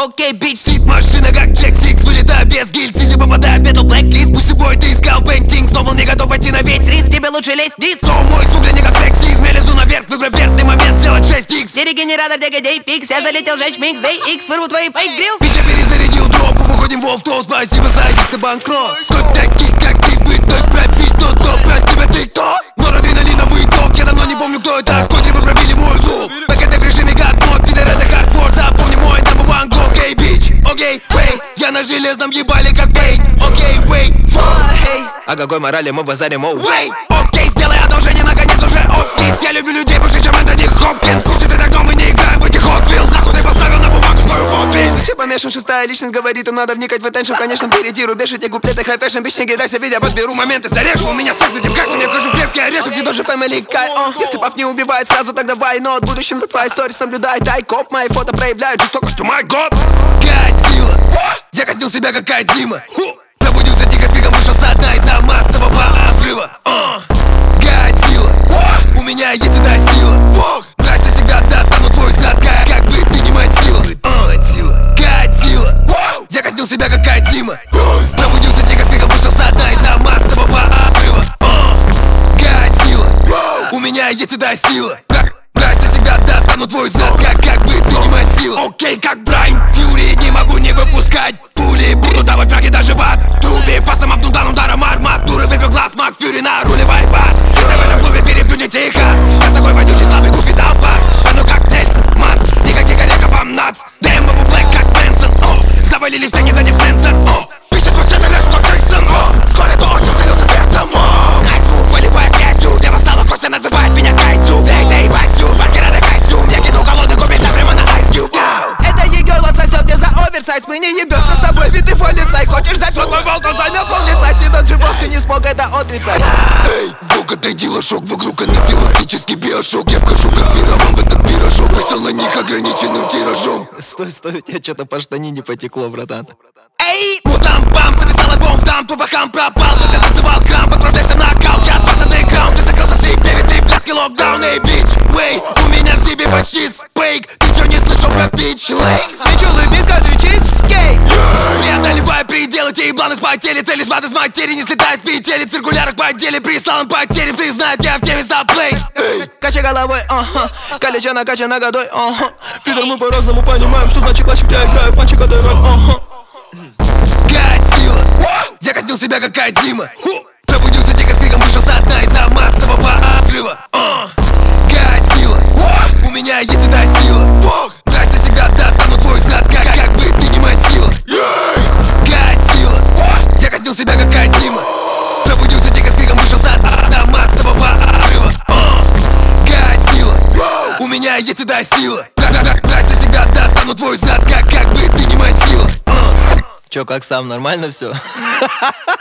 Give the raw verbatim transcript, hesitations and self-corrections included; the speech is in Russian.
Окей, бич, сит, машина как Джек Сикс. Вылетаю без гильз, изи попадаю в бетл блэк-лист. Пусть бой ты искал пейнтинг, снова не готов пойти на весь риск. Тебе лучше лезть вниз. Соу мой звук не как сексизм. Я лезу наверх, выбрав верный момент, сделать шесть икс. Не регенератор, где гей фикс. Я залетел жечь микс, дэй икс. Вырву твои фейк грилл. Бич, я перезарядил дропу, выходим в офф-топ. Спасибо за ты банкрот. Сколько таких, как ты, вы той пропить, тот, кто прости тебя, ты кто? Норадреналиновый ток, я давно не помню, кто это. Котри бы пробили мой лук. ПКТ в режиме гадмод, пидор это хардкор. Запомни мой number one go, окей, бич. Окей, вей, я на железном ебале как Пейн. Окей, вей, фай. О какой морали мы базарим, оу? Вей, окей, сделай одолжение, наконец уже оффис. Я люблю людей больше, чем Энтони Хопкинс. Пусть ты так, но мы не играем в этих Hot Wheels. Нахуй ты поставил на бумагу свою подпись. Че помешан, шестая личность говорит, им надо вникать в attention. В конечном впереди рубеж, эти куплеты хай-фэшн. Бич, не кидайся, видя, подберу моменты, зарежу. У меня секс с этим кашем, я вхожу в крепкий орешек. Здесь тоже family guy, uh. Если пап не убивает сразу, тогда why not? В будущем за твои сторис наблюдает айкоп. Мои фото проявляют жестокость, to my god. Годзилла, я казнил себя как Кодзима. Пробудился дико с криком, вышел со дна из-за массового взрыва. uh. Годзилла, у меня есть эта сила. Настя всегда достану твой зад, как, как бы ты не мотила. uh. Годзилла, я казнил себя как Кодзима. Пробудился дико с криком, вышел со дна из-за массового взрыва. uh. Годзилла, у меня есть эта сила. Настя всегда достану твой зад, как, как бы ты не мотила. Окей, как Брайан Фьюри, не могу не выпускать пули. Буду давать фраги даже в отрубе. Фастом обнудан ударом арматуры. Выпил глаз Мак Фьюри на руле вайпас. Если в этом клубе переплюнь Техас. Я с такой вонючий слабый гуфи дал пас. Пану как Нельсон Манс, никаких орехов вам нац. Дэм бабу блэк как Мэнсон. Завалили всякий задев сенсор. Бичес мачете лежу как Джейсон. Вскоре то очень целился перцем. Найс мув, выливая грязью. Где восстала Костя, называет меня Кайцу. Эй, эй, батю, банкера на костюм. Я кинул голодный комментарий прямо на Ice Cube. Это Егор отсосет мне за оверсайз. Мы не ебемся с тобой, ведь ты полицай. Хочешь взять рот мой волк, он займет пол лица. Сидон живот, ты не смог это отрицать. Эй, вдруг отойди лошок. Вокруг анафилактический биошок. Я вхожу как пироман в этот пирожок. Вышел на них ограниченным тиражом. Стой, стой, у тебя что-то по штанине потекло, братан. Эй, мутам-пам, записал альбом в там, по бокам пропал. Когда танцевал крам, отправляйся в нокаут. Я спас андеграунд, ты закрылся в себе, ведь ты пляски локдаун. Эй, бич, вей, у меня в себе почти спейк. Ты чё не слышал про бич лейк? Ты чё, лыбиска, ты чизкейк? Преодолевая пределы, те ебланы спотели. Цели сваты с материи, не слетая с петели. В циркулярах по отделе, прислал им потерям. Ты знаешь, я в теме, стоп плей. Качай головой, ага, калеча накача нагодой, ага. Пидор, мы по-разному понимаем, что значит клатч, я играю в матче, когда роль, ага. Годзилла, я казнил себя как Кодзима. Пробудился дико с криком, вышел со дна из-за массового взрыва. uh. Годзилла, у меня есть эта сила. Настя всегда достану твой зад, как, как бы ты не мотила. Годзилла, я казнил себя как Кодзима. Пробудился дико с криком, вышел со дна из-за массового взрыва. uh. Годзилла, у меня есть эта сила. Настя всегда достану твой зад, как, как бы ты не мотила. Чё, как сам, нормально все?